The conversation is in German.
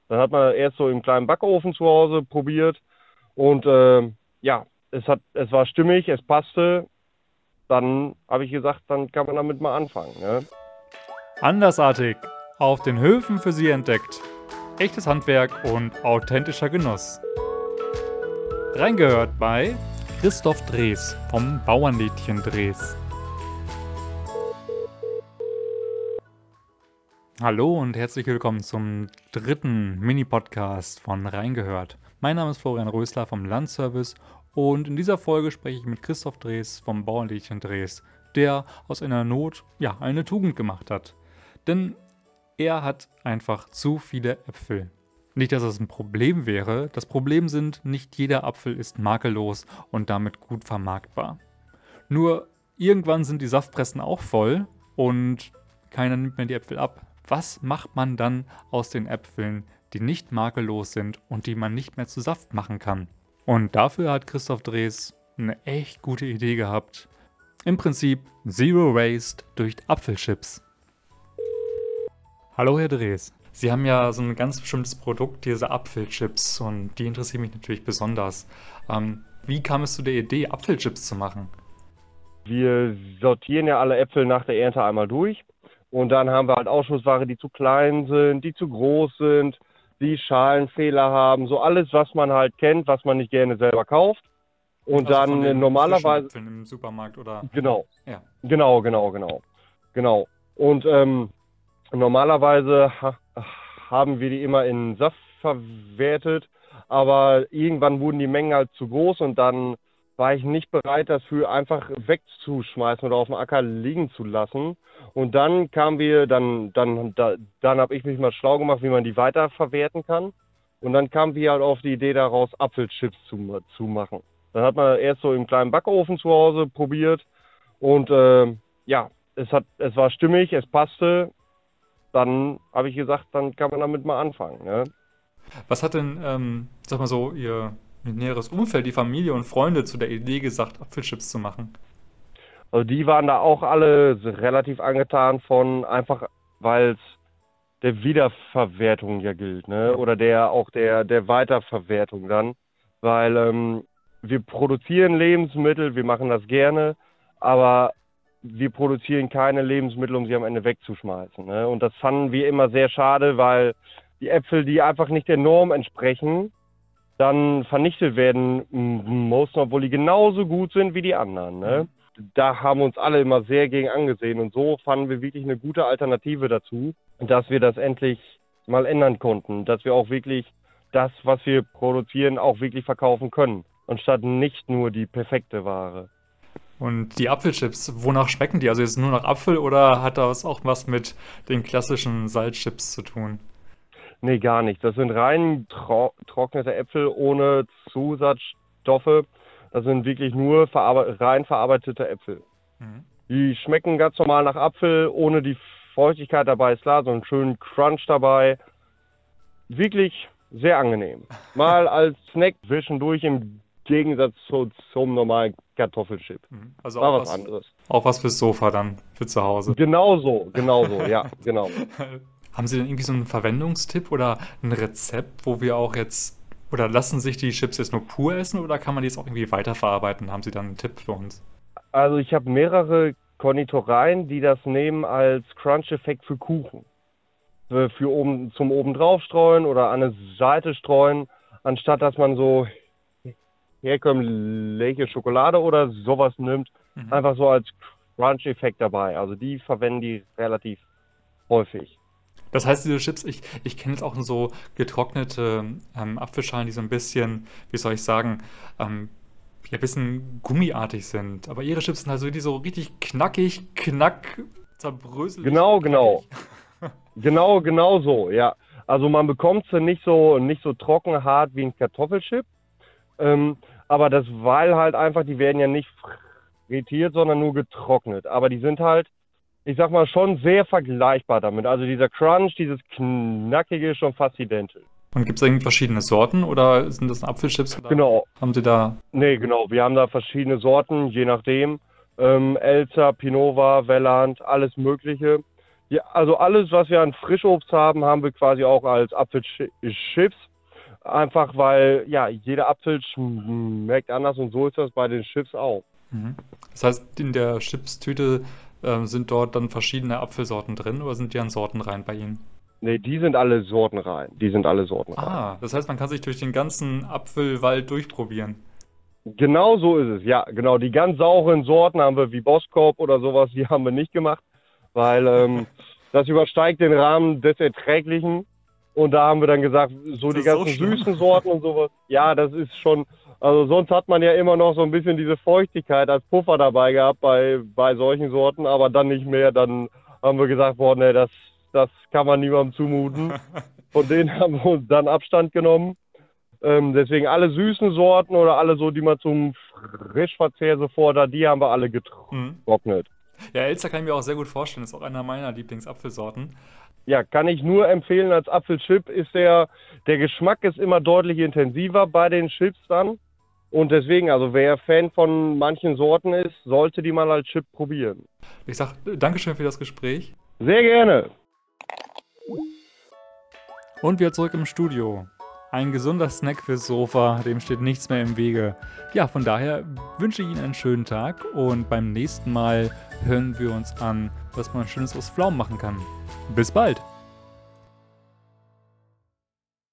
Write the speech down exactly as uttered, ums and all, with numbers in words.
Dann hat man erst so im kleinen Backofen zu Hause probiert und äh, ja, es hat, es war stimmig, es passte. Dann habe ich gesagt, dann kann man damit mal anfangen. Ne? Andersartig, auf den Höfen für Sie entdeckt. Echtes Handwerk und authentischer Genuss. Reingehört bei Christoph Drees vom Bauernlädchen Drees. Hallo und herzlich willkommen zum dritten Mini-Podcast von Reingehört. Mein Name ist Florian Rösler vom Landservice und in dieser Folge spreche ich mit Christoph Drees vom Bauernlädchen Drees, der aus einer Not ja eine Tugend gemacht hat. Denn er hat einfach zu viele Äpfel. Nicht, dass das ein Problem wäre. Das Problem sind, nicht jeder Apfel ist makellos und damit gut vermarktbar. Nur irgendwann sind die Saftpressen auch voll und keiner nimmt mehr die Äpfel ab. Was macht man dann aus den Äpfeln, die nicht makellos sind und die man nicht mehr zu Saft machen kann? Und dafür hat Christoph Drees eine echt gute Idee gehabt. Im Prinzip Zero Waste durch Apfelchips. Hallo Herr Drees. Sie haben ja so ein ganz bestimmtes Produkt, diese Apfelchips, und die interessieren mich natürlich besonders. Ähm, wie kam es zu der Idee, Apfelchips zu machen? Wir sortieren ja alle Äpfel nach der Ernte einmal durch. Und dann haben wir halt Ausschussware, die zu klein sind, die zu groß sind, die Schalenfehler haben, so alles, was man halt kennt, was man nicht gerne selber kauft. Und Also dann von den normalerweise... frischen Äpfeln im Supermarkt oder... Genau, Ja. genau, genau, genau, genau. Und ähm, normalerweise ha haben wir die immer in Saft verwertet, aber irgendwann wurden die Mengen halt zu groß und dann war ich nicht bereit dafür, einfach wegzuschmeißen oder auf dem Acker liegen zu lassen. Und dann kamen wir, dann, dann, da, dann habe ich mich mal schlau gemacht, wie man die weiterverwerten kann. Und dann kamen wir halt auf die Idee daraus, Apfelchips zu, zu machen. Dann hat man erst so im kleinen Backofen zu Hause probiert und äh, ja, es hat, es war stimmig, es passte. Dann habe ich gesagt, dann kann man damit mal anfangen. Ne? Was hat denn, ähm, sag mal so, Ihr näheres Umfeld, die Familie und Freunde zu der Idee gesagt, Apfelchips zu machen? Also die waren da auch alle relativ angetan von, einfach weil es der Wiederverwertung ja gilt, ne? Oder der auch der, der Weiterverwertung dann. Weil ähm, wir produzieren Lebensmittel, wir machen das gerne, aber wir produzieren keine Lebensmittel, um sie am Ende wegzuschmeißen. Ne? Und das fanden wir immer sehr schade, weil die Äpfel, die einfach nicht der Norm entsprechen, dann vernichtet werden mussten, obwohl die genauso gut sind wie die anderen. Ne? Da haben uns alle immer sehr gegen angesehen und so fanden wir wirklich eine gute Alternative dazu, dass wir das endlich mal ändern konnten, dass wir auch wirklich das, was wir produzieren, auch wirklich verkaufen können, anstatt nicht nur die perfekte Ware. Und die Apfelchips, wonach schmecken die? Also ist es nur nach Apfel oder hat das auch was mit den klassischen Salzchips zu tun? Nee, gar nicht. Das sind rein tro trocknete Äpfel ohne Zusatzstoffe. Das sind wirklich nur verarbe rein verarbeitete Äpfel. Mhm. Die schmecken ganz normal nach Apfel, ohne die Feuchtigkeit dabei, ist klar, so einen schönen Crunch dabei. Wirklich sehr angenehm. Mal als Snack zwischendurch im Gegensatz zu, zum normalen Kartoffelchip. Also war auch was, was anderes. Auch was fürs Sofa dann, für zu Hause. Genau so, genau so, ja, genau. Haben Sie denn irgendwie so einen Verwendungstipp oder ein Rezept, wo wir auch jetzt, oder lassen sich die Chips jetzt nur pur essen oder kann man die jetzt auch irgendwie weiterverarbeiten? Haben Sie dann einen Tipp für uns? Also ich habe mehrere Konditoreien, die das nehmen als Crunch-Effekt für Kuchen. Für, für oben, zum oben drauf streuen oder an eine Seite streuen, anstatt dass man so herkömmliche Schokolade oder sowas nimmt, mhm. einfach so als Crunch-Effekt dabei. Also die verwenden die relativ häufig. Das heißt, diese Chips, ich, ich kenne jetzt auch so getrocknete ähm, Apfelschalen, die so ein bisschen, wie soll ich sagen, ähm, ja, ein bisschen gummiartig sind. Aber ihre Chips sind also die so richtig knackig, knack, zerbröselig. Genau, genau. genau, genau so, ja. Also man bekommt sie nicht so, nicht so trocken hart wie ein Kartoffelchip. Ähm, aber das, weil halt einfach, die werden ja nicht frittiert, sondern nur getrocknet. Aber die sind halt, ich sag mal, schon sehr vergleichbar damit. Also dieser Crunch, dieses Knackige ist schon fast identisch. Und gibt es irgendwie verschiedene Sorten oder sind das Apfelchips? Oder genau. Haben Sie da... Nee, genau. Wir haben da verschiedene Sorten, je nachdem. Ähm, Elsa, Pinova, Welland, alles Mögliche. Ja, also alles, was wir an Frischobst haben, haben wir quasi auch als Apfelchips. Einfach weil, ja, jeder Apfel schmeckt anders und so ist das bei den Chips auch. Mhm. Das heißt, in der Chips-Tüte ähm, sind dort dann verschiedene Apfelsorten drin oder sind die an Sorten rein bei Ihnen? Nee, die sind alle sortenrein. Die sind alle sortenrein. Ah, das heißt, man kann sich durch den ganzen Apfelwald durchprobieren. Genau so ist es, ja, genau. Die ganz sauren Sorten haben wir wie Boskop oder sowas, die haben wir nicht gemacht, weil ähm, das übersteigt den Rahmen des Erträglichen. Und da haben wir dann gesagt, so Das die ist so ganzen schlimm. süßen Sorten und sowas. Ja, das ist schon, also sonst hat man ja immer noch so ein bisschen diese Feuchtigkeit als Puffer dabei gehabt bei, bei solchen Sorten, aber dann nicht mehr. Dann haben wir gesagt, boah, nee, das, das kann man niemandem zumuten. Von denen haben wir uns dann Abstand genommen. Ähm, deswegen alle süßen Sorten oder alle so, die man zum Frischverzehr sofort hat, die haben wir alle Mhm. getrocknet. Ja, Elster kann ich mir auch sehr gut vorstellen. Ist auch einer meiner Lieblingsapfelsorten. Ja, kann ich nur empfehlen als Apfelchip. Ist der, der Geschmack ist immer deutlich intensiver bei den Chips dann. Und deswegen, also wer Fan von manchen Sorten ist, sollte die mal als Chip probieren. Ich sag Dankeschön für das Gespräch. Sehr gerne. Und wir zurück im Studio. Ein gesunder Snack fürs Sofa, dem steht nichts mehr im Wege. Ja, von daher wünsche ich Ihnen einen schönen Tag und beim nächsten Mal hören wir uns an, was man Schönes aus Pflaumen machen kann. Bis bald!